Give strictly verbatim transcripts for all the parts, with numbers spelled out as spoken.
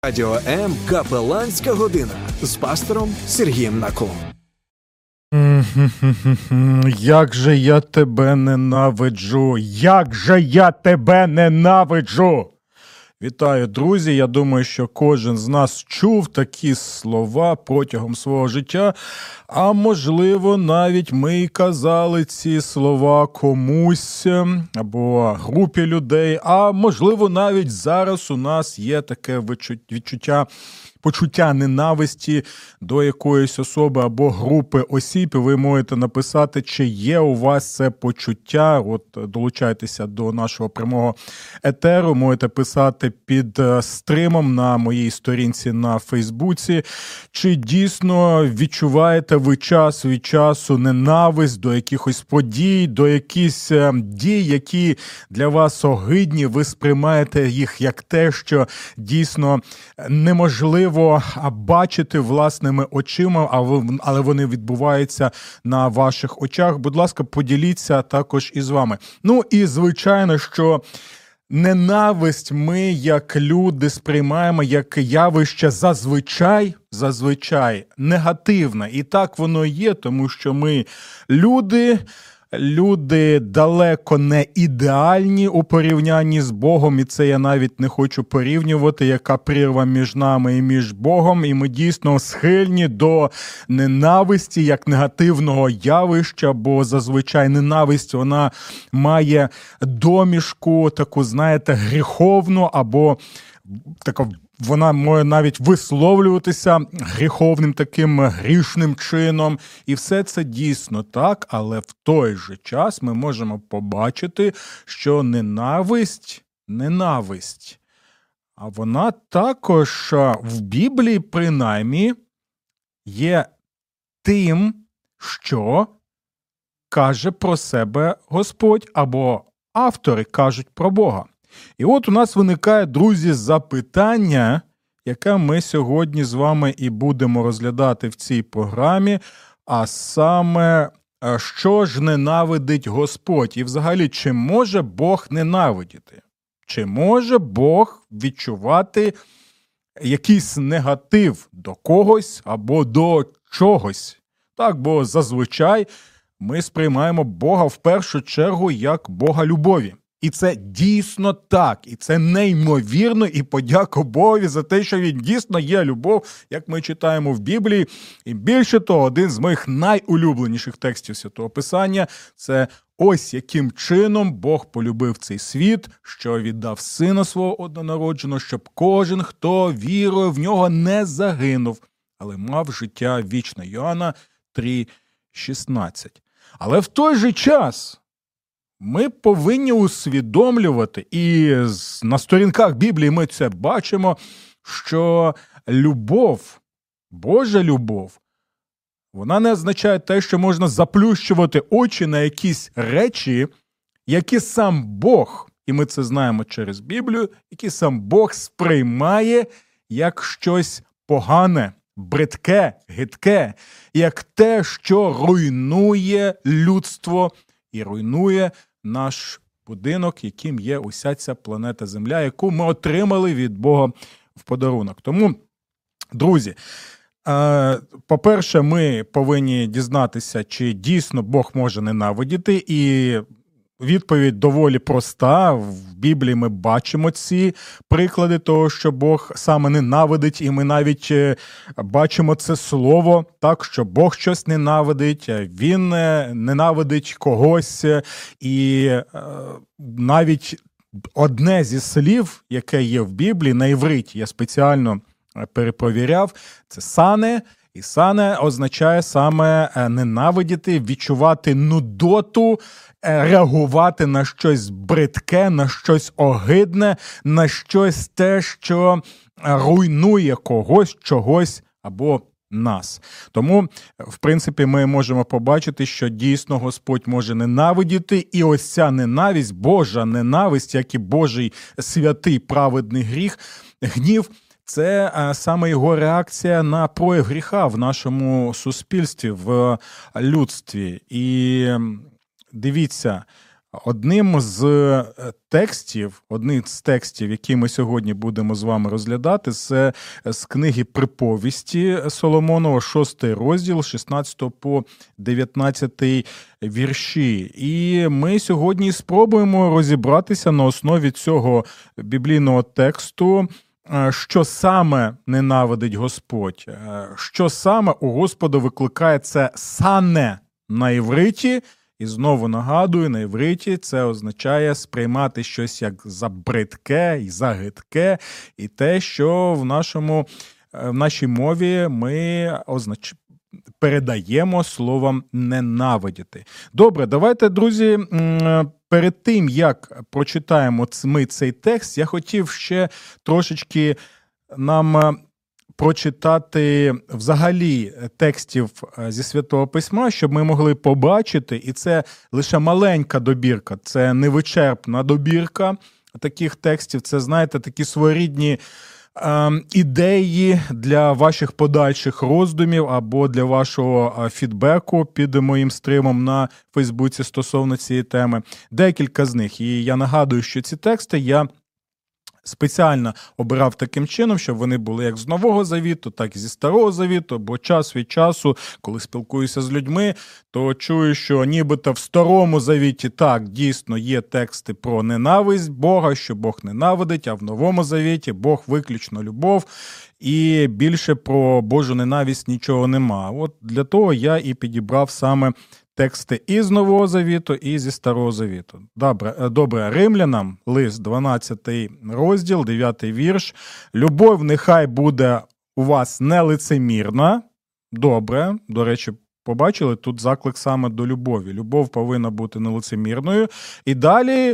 Радіо М «Капеланська година» з пастором Сергієм Наколом. Як же я тебе ненавиджу! Як же я тебе ненавиджу! Вітаю, друзі! Я думаю, що кожен з нас чув такі слова протягом свого життя, а можливо, навіть ми й казали ці слова комусь або групі людей, а можливо, навіть зараз у нас є таке відчуття, почуття ненависті до якоїсь особи або групи осіб, і ви можете написати, чи є у вас це почуття. От долучайтеся до нашого прямого етеру, можете писати під стримом на моїй сторінці на Фейсбуці, чи дійсно відчуваєте ви час від часу ненависть до якихось подій, до якихось дій, які для вас огидні, ви сприймаєте їх як те, що дійсно неможливо бачити власними очима, але вони відбуваються на ваших очах. Будь ласка, поділіться також із вами. Ну і звичайно, що ненависть ми, як люди, сприймаємо як явище зазвичай, зазвичай негативне. І так воно є, тому що ми люди... Люди далеко не ідеальні у порівнянні з Богом, і це я навіть не хочу порівнювати, яка прірва між нами і між Богом, і ми дійсно схильні до ненависті як негативного явища, бо зазвичай ненависть, вона має домішку таку, знаєте, гріховну, або така вона може навіть висловлюватися гріховним таким грішним чином. І все це дійсно так, але в той же час ми можемо побачити, що ненависть, ненависть, а вона також в Біблії принаймні є тим, що каже про себе Господь, або автори кажуть про Бога. І от у нас виникає, друзі, запитання, яке ми сьогодні з вами і будемо розглядати в цій програмі, а саме, що ж ненавидить Господь? І взагалі, чи може Бог ненавидіти? Чи може Бог відчувати якийсь негатив до когось або до чогось? Так, бо зазвичай ми сприймаємо Бога в першу чергу як Бога любові. І це дійсно так, і це неймовірно, і подяка Богові за те, що він дійсно є любов, як ми читаємо в Біблії. І більше того, один з моїх найулюбленіших текстів Святого Писання – це ось яким чином Бог полюбив цей світ, що віддав Сина Свого однонародженого, щоб кожен, хто вірує в Нього, не загинув, але мав життя вічне. Йоанна три шістнадцять. Але в той же час ми повинні усвідомлювати, і на сторінках Біблії ми це бачимо, що любов, Божа любов, вона не означає те, що можна заплющувати очі на якісь речі, які сам Бог, і ми це знаємо через Біблію, які сам Бог сприймає як щось погане, бридке, гидке, як те, що руйнує людство і руйнує наш будинок, яким є уся ця планета Земля, яку ми отримали від Бога в подарунок. Тому, друзі, по-перше, ми повинні дізнатися, чи дійсно Бог може ненавидіти, і відповідь доволі проста. В Біблії ми бачимо ці приклади того, що Бог саме ненавидить, і ми навіть бачимо це слово, так, що Бог щось ненавидить, Він ненавидить когось, і навіть одне зі слів, яке є в Біблії, на івриті, я спеціально перепровіряв, це «сане», і «сане» означає саме ненавидіти, відчувати нудоту, реагувати на щось бридке, на щось огидне, на щось те, що руйнує когось, чогось або нас. Тому, в принципі, ми можемо побачити, що дійсно Господь може ненавидіти, і ось ця ненависть, Божа ненависть, як і Божий святий праведний гріх, гнів, це саме його реакція на прояв гріха в нашому суспільстві, в людстві. І дивіться, Одним з текстів, одним з текстів, які ми сьогодні будемо з вами розглядати, це з книги «Приповісті» Соломонова, шостий розділ, шістнадцятого по дев'ятнадцятий вірші. І ми сьогодні спробуємо розібратися на основі цього біблійного тексту, що саме ненавидить Господь, що саме у Господа викликає це «сане» на івриті. І знову нагадую, на івриті це означає сприймати щось як за бридке і за гидке, і те, що в нашому, в нашій мові ми означ... передаємо словом «ненавидіти». Добре, давайте, друзі, перед тим, як прочитаємо ми цей текст, я хотів ще трошечки нам прочитати взагалі текстів зі Святого Письма, щоб ми могли побачити, і це лише маленька добірка, це невичерпна добірка таких текстів, це, знаєте, такі своєрідні е, ідеї для ваших подальших роздумів або для вашого фідбеку під моїм стримом на Фейсбуці стосовно цієї теми. Декілька з них. І я нагадую, що ці тексти я спеціально обирав таким чином, щоб вони були як з Нового Завіту, так і зі Старого Завіту, бо час від часу, коли спілкуюся з людьми, то чую, що нібито в Старому Завіті так, дійсно є тексти про ненависть Бога, що Бог ненавидить, а в Новому Завіті Бог виключно любов, і більше про Божу ненависть нічого нема. От для того я і підібрав саме тексти і з Нового Завіту, і зі Старого Завіту. Добре, добре. Римлянам, лист, дванадцятий розділ, дев'ятий вірш. «Любов нехай буде у вас нелицемірна». Добре, до речі, побачили, тут заклик саме до любові. Любов повинна бути нелицемірною. І далі,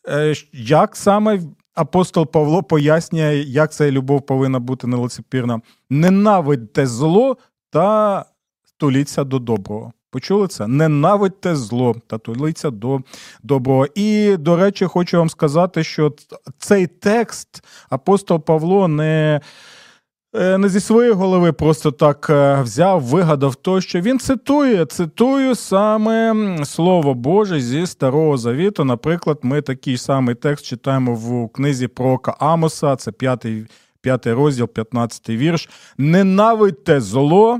як саме апостол Павло пояснює, як ця любов повинна бути нелицемірна. «Ненавидьте зло та туліться до доброго». Почули це? Ненавидьте зло та туліться до доброго. І, до речі, хочу вам сказати, що цей текст апостол Павло не, не зі своєї голови просто так взяв, вигадав то, що він цитує, цитую саме Слово Боже зі Старого Завіту. Наприклад, ми такий самий текст читаємо в книзі пророка Амоса, це п'ятий, п'ятий розділ, п'ятнадцятий вірш. «Ненавидьте зло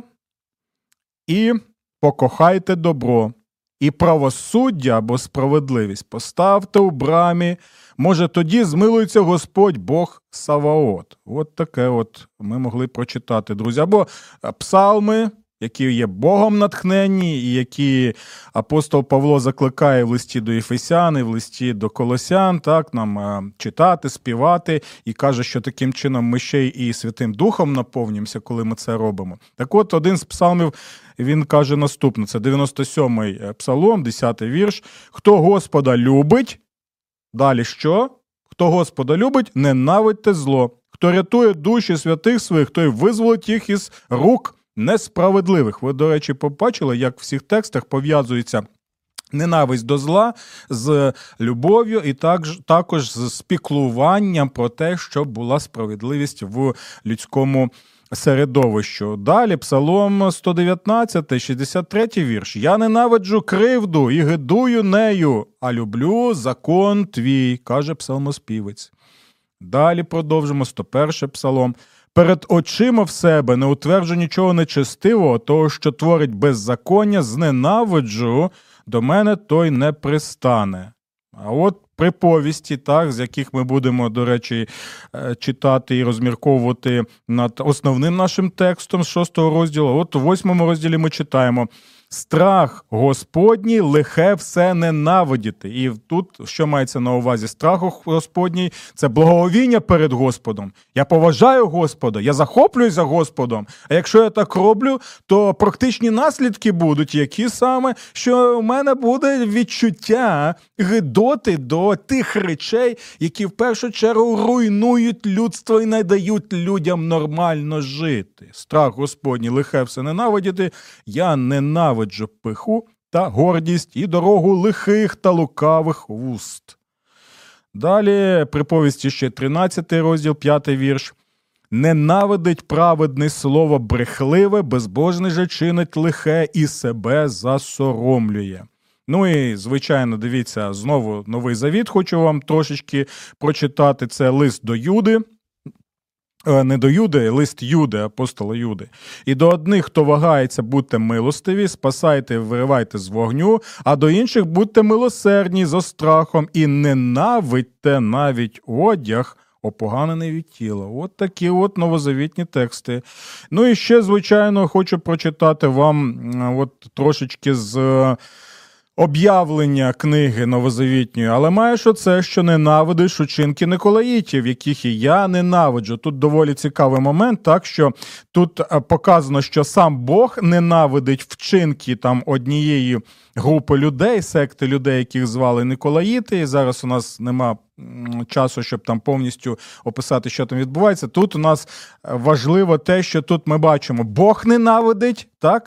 і покохайте добро, і правосуддя або справедливість поставте у брамі, може тоді змилується Господь Бог Саваот». От таке от ми могли прочитати, друзі. Або псалми, які є Богом натхненні, і які апостол Павло закликає в листі до Ефесян, і в листі до Колосян, так, нам читати, співати, і каже, що таким чином ми ще і Святим Духом наповнюємося, коли ми це робимо. Так от, один з псалмів, він каже наступне, це дев'яносто сьомий псалом, десятий вірш. «Хто Господа любить», далі що? «Хто Господа любить, ненавидьте зло. Хто рятує душі святих своїх, той визволить їх із рук несправедливих». Ви, до речі, побачили, як в всіх текстах пов'язується ненависть до зла з любов'ю і також, також з спіклуванням про те, щоб була справедливість в людському середовищу. Далі Псалом сто дев'ятнадцятий, шістдесят третій вірш. «Я ненавиджу кривду і гидую нею, а люблю закон твій», каже псалмоспівець. Далі продовжимо сто перший псалом. «Перед очима в себе не утверджу нічого нечестивого, того, що творить беззаконня, зненавиджу, до мене той не пристане». А от приповісті, так, з яких ми будемо, до речі, читати і розмірковувати над основним нашим текстом з шостого розділу. От у восьмому розділі ми читаємо: «Страх Господній лихе все ненавидіти». І тут, що мається на увазі? Страх Господній – це благовіння перед Господом. Я поважаю Господа, я захоплююся Господом. А якщо я так роблю, то практичні наслідки будуть, які саме, що в мене буде відчуття гидоти до тих речей, які в першу чергу руйнують людство і не дають людям нормально жити. Страх Господній лихе все ненавидіти, я ненавиджу пиху та гордість і дорогу лихих та лукавих вуст. Далі приповісті ще тринадцятий розділ, п'ятий вірш. «Ненавидить праведний слово брехливе, безбожний же чинить лихе і себе засоромлює». Ну і, звичайно, дивіться, знову Новий Завіт хочу вам трошечки прочитати. Це лист до Юди. Не до Юди, лист Юди, апостола Юди. «І до одних, хто вагається, будьте милостиві, спасайте, виривайте з вогню, а до інших будьте милосердні зо страхом і ненавидьте навіть одяг, опоганений від тіла». От такі от новозавітні тексти. Ну і ще, звичайно, хочу прочитати вам от трошечки з об'явлення книги новозавітньої, але маєш оце, що ненавидиш учинки Николаїтів, яких і я ненавиджу. Тут доволі цікавий момент, так, що тут показано, що сам Бог ненавидить вчинки там однієї групи людей, секти людей, яких звали Николаїти, і зараз у нас нема часу, щоб там повністю описати, що там відбувається. Тут у нас важливо те, що тут ми бачимо, Бог ненавидить, так,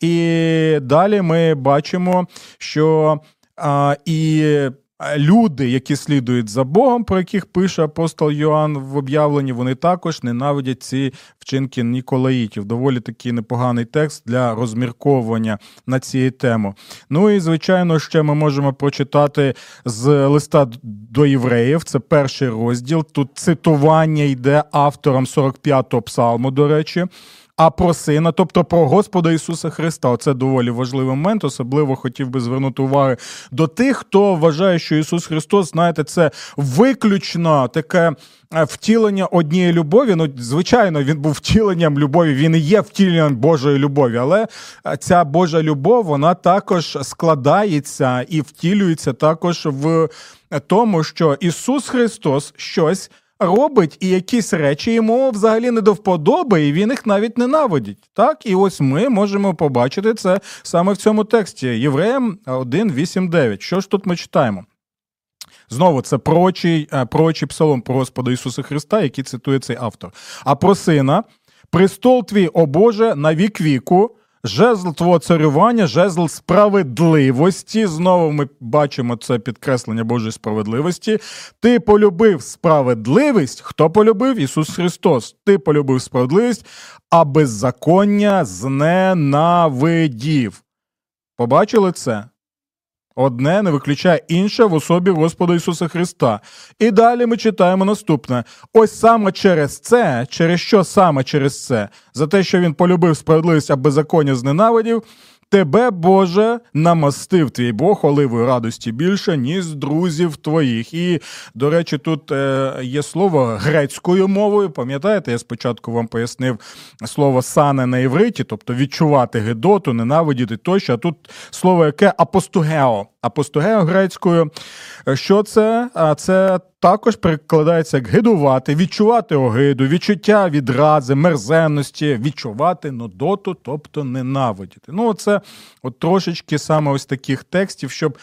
і далі ми бачимо, що а, і люди, які слідують за Богом, про яких пише апостол Йоанн в об'явленні, вони також ненавидять ці вчинки Ніколаїтів. Доволі такий непоганий текст для розмірковування на цією тему. Ну і, звичайно, ще ми можемо прочитати з листа до євреїв, це перший розділ, тут цитування йде автором сорок п'ятого псалму, до речі, а про Сина, тобто про Господа Ісуса Христа. Оце доволі важливий момент, особливо хотів би звернути увагу до тих, хто вважає, що Ісус Христос, знаєте, це виключно таке втілення однієї любові. Ну, звичайно, Він був втіленням любові, Він і є втіленням Божої любові, але ця Божа любов, вона також складається і втілюється також в тому, що Ісус Христос щось робить, і якісь речі йому взагалі не до вподоби, і він їх навіть ненавидить. Так? І ось ми можемо побачити це саме в цьому тексті. Євреям один, вісім, дев'ять. Що ж тут ми читаємо? Знову, це пророчий, пророчий псалом про Господа Ісуса Христа, який цитує цей автор. «А про Сина, престол твій, о Боже, на вік віку, жезл твого царювання, жезл справедливості». Знову ми бачимо це підкреслення Божої справедливості. «Ти полюбив справедливість». Хто полюбив? Ісус Христос. «Ти полюбив справедливість, а беззаконня зненавидів». Побачили це? Одне не виключає інше в особі Господа Ісуса Христа. І далі ми читаємо наступне. Ось саме через це, через що саме через це? За те, що він полюбив справедливість, а беззаконня зненавидів, тебе, Боже, намастив твій Бог оливою радості більше, ніж друзів твоїх. І, до речі, тут е, є слово грецькою мовою. Пам'ятаєте, я спочатку вам пояснив слово «сане» на івриті, тобто відчувати гидоту, ненавидіти тощо. А тут слово яке апостугео. Апостугео грецькою. Що це? А це також перекладається як гидувати, відчувати огиду, відчуття відрази, мерзенності, відчувати нудоту, тобто ненавидіти. Ну, це от трошечки саме ось таких текстів, щоб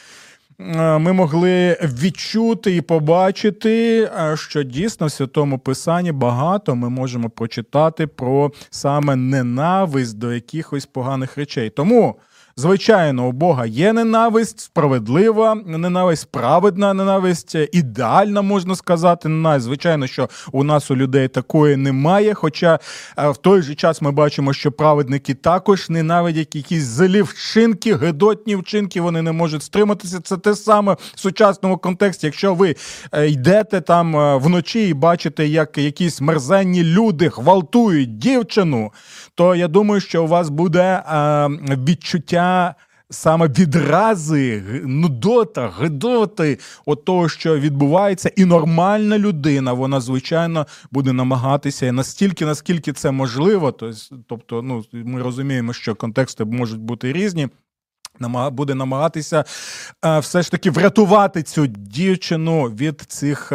ми могли відчути і побачити, що дійсно в Святому Писанні багато ми можемо прочитати про саме ненависть до якихось поганих речей. Тому, звичайно, у Бога є ненависть, справедлива ненависть, праведна ненависть, ідеальна, можна сказати, ненависть. Звичайно, що у нас, у людей, такої немає, хоча в той же час ми бачимо, що праведники також ненавидять якісь злі вчинки, гидотні вчинки, вони не можуть стриматися. Це те саме в сучасному контексті. Якщо ви йдете там вночі і бачите, як якісь мерзенні люди гвалтують дівчину, то я думаю, що у вас буде відчуття саме відрази, нудота, гидоти от того, що відбувається, і нормальна людина, вона, звичайно, буде намагатися, і настільки, наскільки це можливо, тобто, ну, ми розуміємо, що контексти можуть бути різні, буде намагатися все ж таки врятувати цю дівчину від цих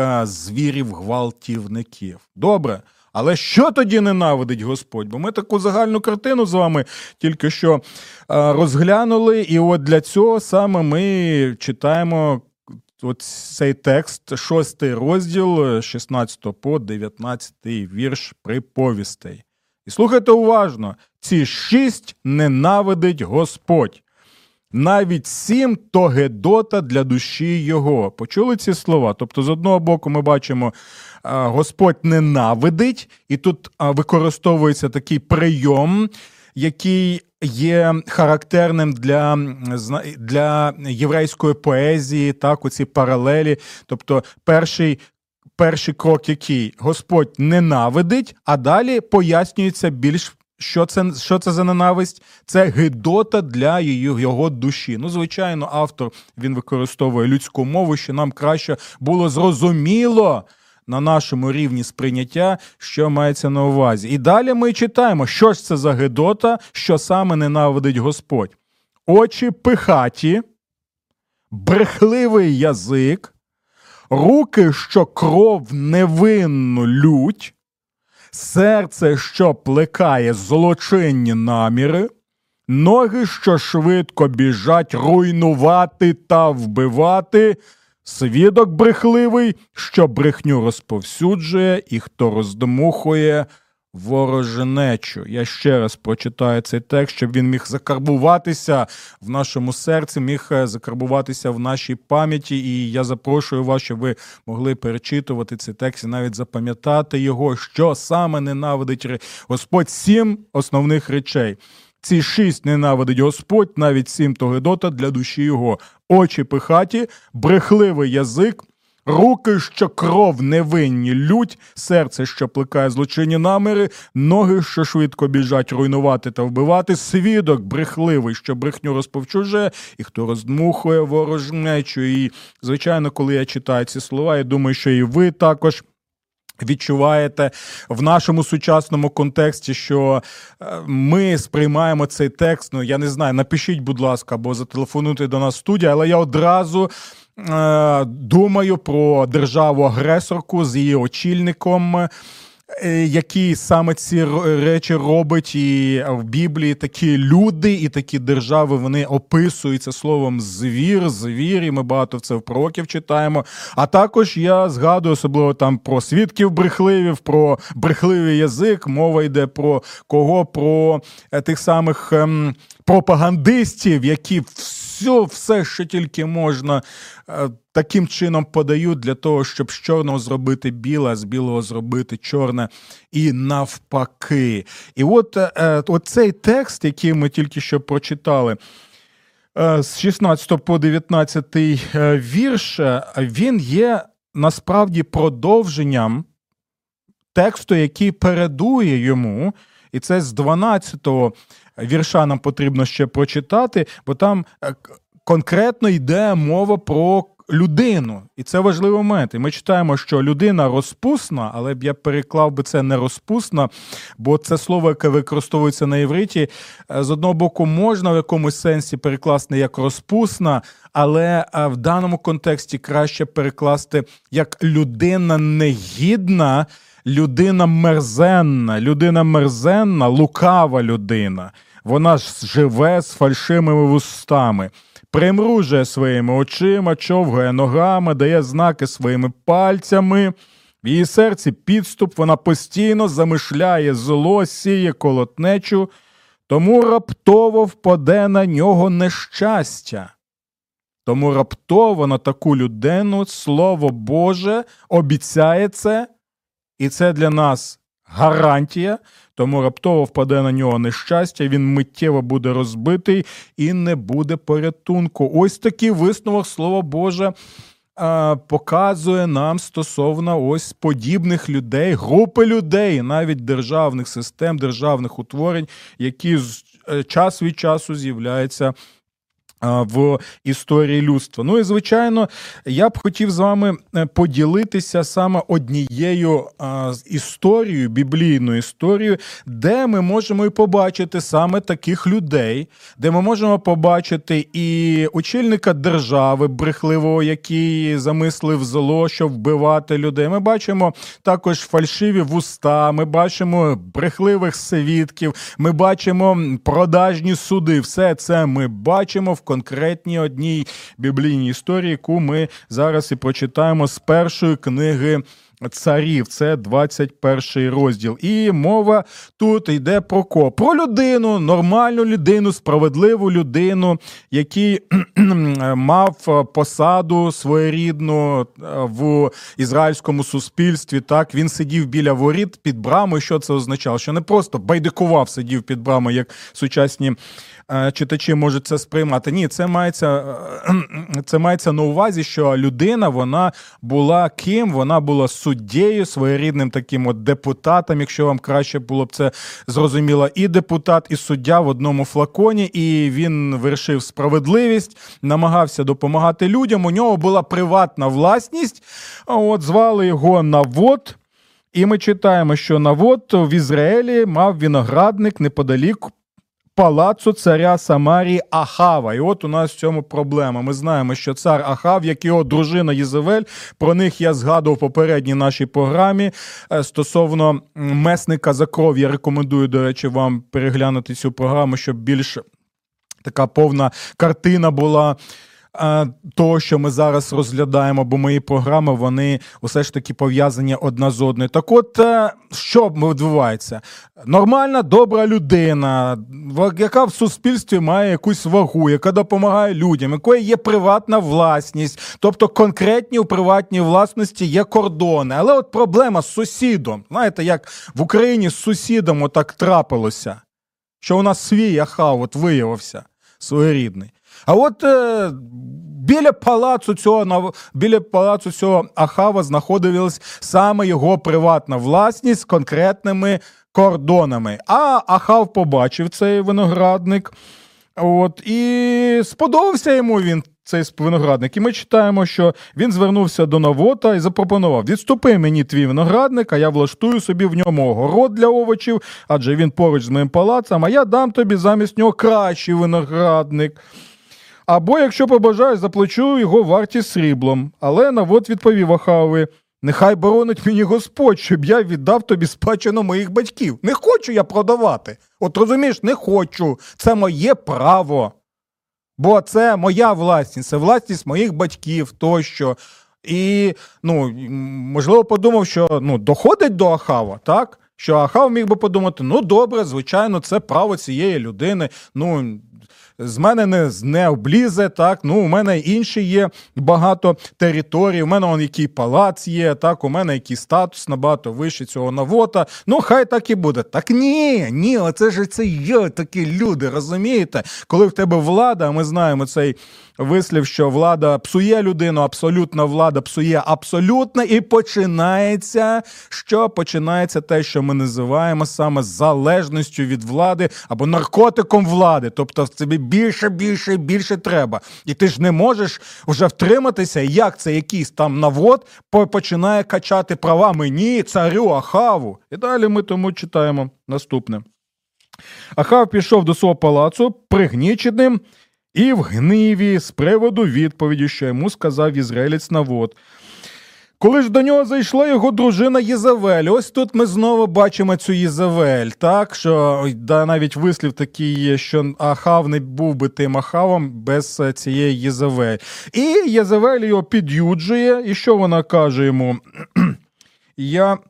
звірів-гвалтівників. Добре. Але що тоді ненавидить Господь? Бо ми таку загальну картину з вами тільки що розглянули, і от для цього саме ми читаємо от цей текст, шостий розділ, шістнадцятий по дев'ятнадцятий вірш приповістей. І слухайте уважно, ці шість ненавидить Господь. Навіть сім – то гидота для душі його. Почули ці слова? Тобто, з одного боку, ми бачимо, Господь ненавидить, і тут використовується такий прийом, який є характерним для, для єврейської поезії, так, оці паралелі. Тобто перший, перший крок який? Господь ненавидить, а далі пояснюється більш Що це, що це за ненависть? Це гидота для її, його душі. Ну, звичайно, автор, він використовує людську мову, що нам краще було зрозуміло на нашому рівні сприйняття, що мається на увазі. І далі ми читаємо, що ж це за гидота, що саме ненавидить Господь. Очі пихаті, брехливий язик, руки, що кров невинну лють, серце, що плекає злочинні наміри, ноги, що швидко біжать руйнувати та вбивати, свідок брехливий, що брехню розповсюджує і хто роздмухує ворожнечу. Я ще раз прочитаю цей текст, щоб він міг закарбуватися в нашому серці, міг закарбуватися в нашій пам'яті. І я запрошую вас, щоб ви могли перечитувати цей текст і навіть запам'ятати його, що саме ненавидить Господь. Сім основних речей. Ці шість ненавидить Господь, навіть сім то гидота для душі його. Очі пихаті, брехливий язик, руки, що кров невинні лють, серце, що плекає злочинні наміри, ноги, що швидко біжать руйнувати та вбивати, свідок брехливий, що брехню розповсюджує, і хто роздмухує ворожнечу. І, звичайно, коли я читаю ці слова, я думаю, що і ви також відчуваєте в нашому сучасному контексті, що ми сприймаємо цей текст, ну, я не знаю, напишіть, будь ласка, або зателефонуйте до нас в студію, але я одразу е, думаю про державу-агресорку з її очільником, які саме ці речі робить, і в Біблії такі люди і такі держави, вони описуються словом звір, звір, і ми багато це в пророків читаємо. А також я згадую особливо там про свідків брехливів, про брехливий язик, мова йде про кого? Про тих самих ем, пропагандистів, які все, все, що тільки можна, таким чином подають для того, щоб з чорного зробити біле, а з білого зробити чорне і навпаки. І от, от цей текст, який ми тільки що прочитали, з шістнадцятого по дев'ятнадцятий вірш, він є насправді продовженням тексту, який передує йому, і це з дванадцятого вірша нам потрібно ще прочитати, бо там конкретно йде мова про людину. І це важливий момент. І ми читаємо, що людина розпусна, але б я переклав би це не розпусна, бо це слово, яке використовується на івриті, з одного боку можна в якомусь сенсі перекласти як розпусна, але в даному контексті краще перекласти як людина негідна, людина мерзенна, людина мерзенна, лукава людина. Вона ж живе з фальшивими вустами, примружує своїми очима, човгає ногами, дає знаки своїми пальцями. В її серці підступ, вона постійно замишляє зло, сіє колотнечу, тому раптово впаде на нього нещастя. Тому раптово на таку людину Слово Боже обіцяє це, і це для нас гарантія, тому раптово впаде на нього нещастя, він миттєво буде розбитий і не буде порятунку. Ось такий висновок Слово Боже а, показує нам стосовно ось подібних людей, групи людей, навіть державних систем, державних утворень, які з, час від часу з'являються в історії людства. Ну і, звичайно, я б хотів з вами поділитися саме однією а, історією, біблійною історією, де ми можемо і побачити саме таких людей, де ми можемо побачити і очільника держави брехливого, який замислив зло, щоб вбивати людей. Ми бачимо також фальшиві вуста, ми бачимо брехливих свідків, ми бачимо продажні суди. Все це ми бачимо в конкретній одній біблійній історії, яку ми зараз і прочитаємо з першої книги царів. Це двадцять перший розділ. І мова тут йде про кого? Про людину, нормальну людину, справедливу людину, який мав посаду своєрідну в ізраїльському суспільстві. Так, він сидів біля воріт під брамою. Що це означало? Що не просто байдикував, сидів під брамою, як сучасні читачі можуть це сприймати. Ні, це мається, це мається на увазі, що людина, вона була ким? Вона була суддєю, своєрідним таким от депутатом, якщо вам краще було б це зрозуміло, і депутат, і суддя в одному флаконі, і він вершив справедливість, намагався допомагати людям, у нього була приватна власність, от звали його Навот, і ми читаємо, що Навот в Ізраїлі мав виноградник неподалік палацу царя Самарії Ахава. І от у нас в цьому проблема. Ми знаємо, що цар Ахав, як його дружина Єзавель, про них я згадував в попередній нашій програмі. Стосовно месника за кров, я рекомендую, до речі, вам переглянути цю програму, щоб більш така повна картина була того, що ми зараз розглядаємо, бо мої програми, вони усе ж таки пов'язані одна з одною. Так от, що відбувається? Нормальна, добра людина, яка в суспільстві має якусь вагу, яка допомагає людям, якої є приватна власність, тобто конкретні у приватній власності є кордони. Але от проблема з сусідом. Знаєте, як в Україні з сусідом отак трапилося, що у нас свій Ахав от виявився, своєрідний. А от е, біля палацу цього, біля палацу цього Ахава знаходилась саме його приватна власність з конкретними кордонами. А Ахав побачив цей виноградник, от, і сподобався йому він, цей виноградник. І ми читаємо, що він звернувся до Навота і запропонував: відступи мені твій виноградник, а я влаштую собі в ньому огород для овочів, адже він поруч з моїм палацем, а я дам тобі замість нього кращий виноградник. Або, якщо побажаєш, заплачу його вартість сріблом. Але Навот відповів Ахавові: нехай боронить мені Господь, щоб я віддав тобі спадщину моїх батьків. Не хочу я продавати. От розумієш, не хочу. Це моє право. Бо це моя власність, це власність моїх батьків тощо. І, ну, можливо, подумав, що, ну, доходить до Ахава, так? Що Ахав міг би подумати: ну, добре, звичайно, це право цієї людини, ну, з мене не, не облізе, так, ну, у мене інші є багато територій, у мене он який палац є, так, у мене який статус набагато вищий цього Навота, ну, хай так і буде. Так ні, ні, оце ж це є такі люди, розумієте? Коли в тебе влада, а ми знаємо цей вислів, що влада псує людину, абсолютна влада псує абсолютно, і починається, що починається те, що ми називаємо саме залежністю від влади або наркотиком влади, тобто тобі більше, більше, більше треба. І ти ж не можеш вже втриматися, як це якийсь там Навот починає качати права мені, царю Ахаву. І далі ми тому читаємо наступне. Ахав пішов до свого палацу пригніченим і в гніві з приводу відповіді, що йому сказав ізраїлець Навот. Коли ж до нього зайшла його дружина Єзавель, ось тут ми знову бачимо цю Єзавель, так, що да, навіть вислів такий є, що Ахав не був би тим Ахавом без цієї Єзавель. І Єзавель його під'юджує, і що вона каже йому? Я...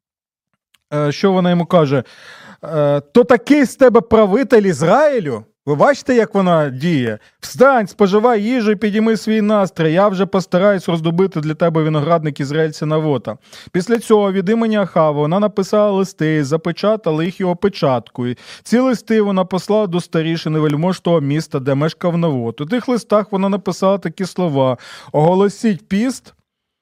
Що вона йому каже? То такий з тебе правитель Ізраїлю? Ви бачите, як вона діє? Встань, споживай їжу і підійми свій настрій. Я вже постараюсь роздобути для тебе виноградник ізраїльця Навота. Після цього від імені Ахава вона написала листи, запечатала їх його печаткою. Ці листи вона послала до старішини вельмож того міста, де мешкав Навот. У тих листах вона написала такі слова: оголосіть піст,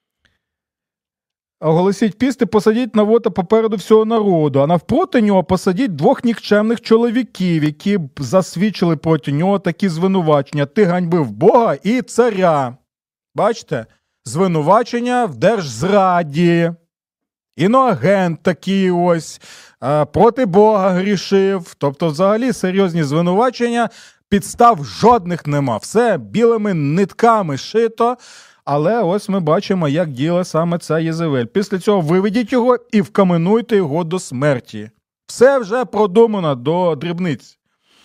Оголосіть піст і посадіть Навота попереду всього народу, а навпроти нього посадіть двох нікчемних чоловіків, які б засвідчили проти нього такі звинувачення: ти ганьбив Бога і царя. Бачите? Звинувачення в держзраді. Іноагент такий ось, проти Бога грішив. Тобто взагалі серйозні звинувачення, підстав жодних нема. Все білими нитками шито. Але ось ми бачимо, як діла саме ця Єзавель. Після цього виведіть його і вкаменуйте його до смерті. Все вже продумано до дрібниць.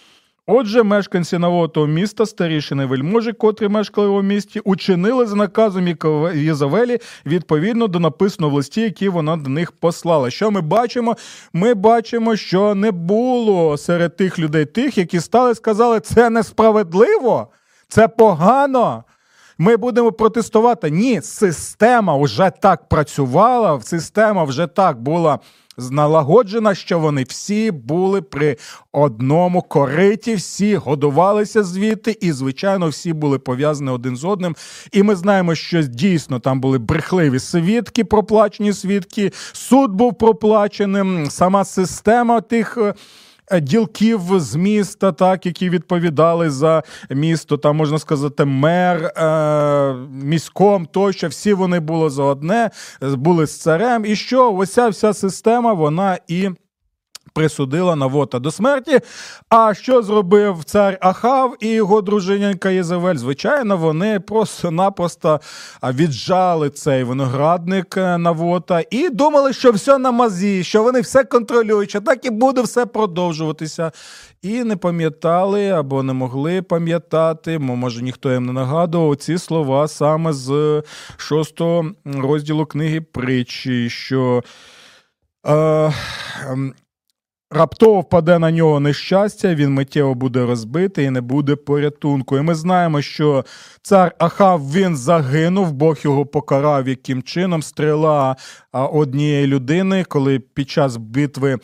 Отже, мешканці Навотого міста, старішини вельможі, котрі мешкали у місті, учинили за наказом Єзавелі відповідно до написаного в листі, який вона до них послала. Що ми бачимо? Ми бачимо, що не було серед тих людей тих, які стали і сказали, це несправедливо, це погано, ми будемо протестувати. Ні, система вже так працювала, система вже так була налагоджена, що вони всі були при одному кориті, всі годувалися звідти і, звичайно, всі були пов'язані один з одним. І ми знаємо, що дійсно там були брехливі свідки, проплачені свідки, суд був проплаченим, сама система тих ділків з міста, так, які відповідали за місто, там, можна сказати, мер, е, міськом, тощо, всі вони були за одне, були з царем. І що? Ось ця вся система, вона і присудила Навота до смерті. А що зробив цар Ахав і його дружинянка Єзавель? Звичайно, вони просто-напросто віджали цей виноградник Навота і думали, що все на мазі, що вони все контролюють, що так і буде все продовжуватися. І не пам'ятали або не могли пам'ятати, може ніхто їм не нагадував, ці слова саме з шостого розділу книги Притчі, що Е, раптово впаде на нього нещастя, він миттєво буде розбитий і не буде порятунку. І ми знаємо, що цар Ахав, він загинув, Бог його покарав яким чином. Стріла однієї людини, коли під час битви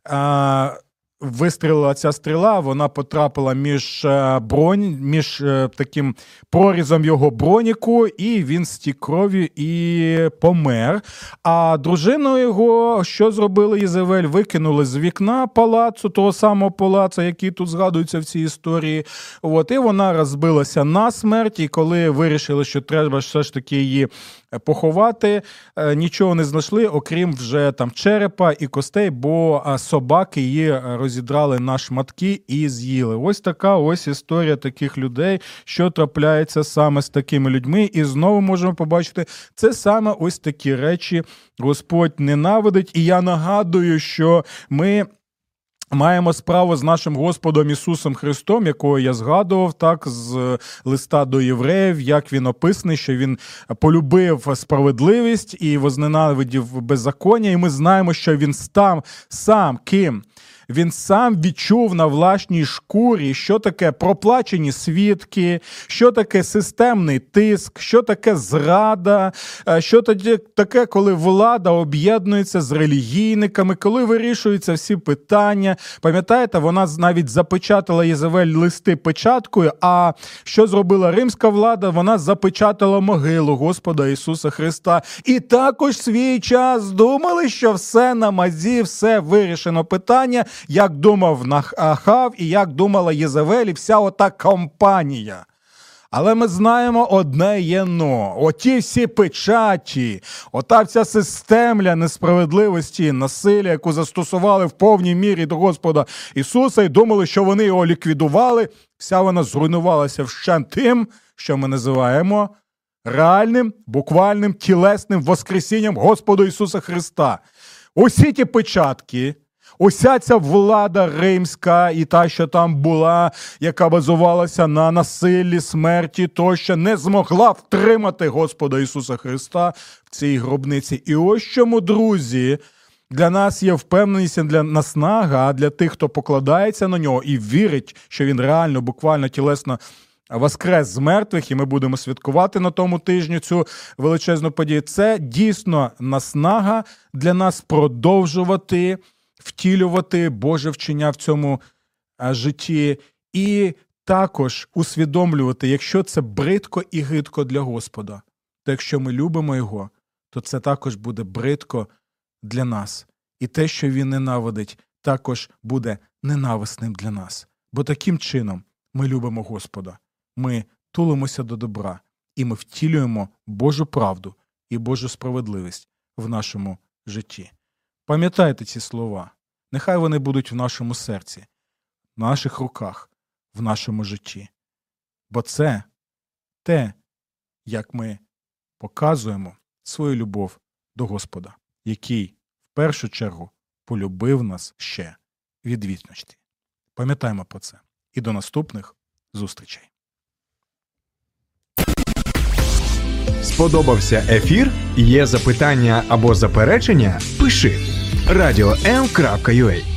а, вистрілила ця стріла, вона потрапила між бронь, між таким прорізом його броніку, і він стік кров'ю і помер. А дружину його, що зробили Єзавель? Викинули з вікна палацу, того самого палацу, який тут згадується в цій історії. От, і вона розбилася насмерть, і коли вирішили, що треба все ж таки її поховати, нічого не знайшли, окрім вже там черепа і костей, бо собаки її розідрали на шматки і з'їли. Ось така ось історія таких людей, що трапляється саме з такими людьми. І знову можемо побачити, це саме ось такі речі Господь ненавидить. І я нагадую, що ми маємо справу з нашим Господом Ісусом Христом, якого я згадував, так, з листа до євреїв, як він описаний, що він полюбив справедливість і возненавидів беззаконня, і ми знаємо, що він сам, сам ким? Він сам відчув на власній шкурі, що таке проплачені свідки, що таке системний тиск, що таке зрада, що таке, коли влада об'єднується з релігійниками, коли вирішуються всі питання. Пам'ятаєте, вона навіть запечатала Єзавель листи печаткою, а що зробила римська влада? Вона запечатала могилу Господа Ісуса Христа. І також свій час думали, що все на мазі, все вирішено питання, як думав Ахав і як думала Єзавель і вся ота компанія. Але ми знаємо одне є но. Оті всі печаті, ота вся системля несправедливості, насилля, яку застосували в повній мірі до Господа Ісуса і думали, що вони його ліквідували, вся вона зруйнувалася вщент тим, що ми називаємо реальним, буквальним, тілесним воскресінням Господа Ісуса Христа. Усі ті печатки, уся ця влада римська і та, що там була, яка базувалася на насиллі, смерті, тощо не змогла втримати Господа Ісуса Христа в цій гробниці. І ось чому, друзі, для нас є впевненість, для наснага, а для тих, хто покладається на нього і вірить, що він реально, буквально, тілесно воскрес з мертвих, і ми будемо святкувати на тому тижні цю величезну подію. Це дійсно наснага для нас продовжувати втілювати Боже вчення в цьому житті і також усвідомлювати, якщо це бридко і гидко для Господа, то якщо ми любимо Його, то це також буде бридко для нас. І те, що Він ненавидить, також буде ненависним для нас. Бо таким чином ми любимо Господа, ми тулимося до добра, і ми втілюємо Божу правду і Божу справедливість в нашому житті. Пам'ятайте ці слова. Нехай вони будуть в нашому серці, в наших руках, в нашому житті. Бо це те, як ми показуємо свою любов до Господа, який в першу чергу полюбив нас ще від вічності. Пам'ятаємо про це. і до наступних зустрічей. Сподобався ефір? Є запитання або заперечення? Пиши радіо ем крапка ю а.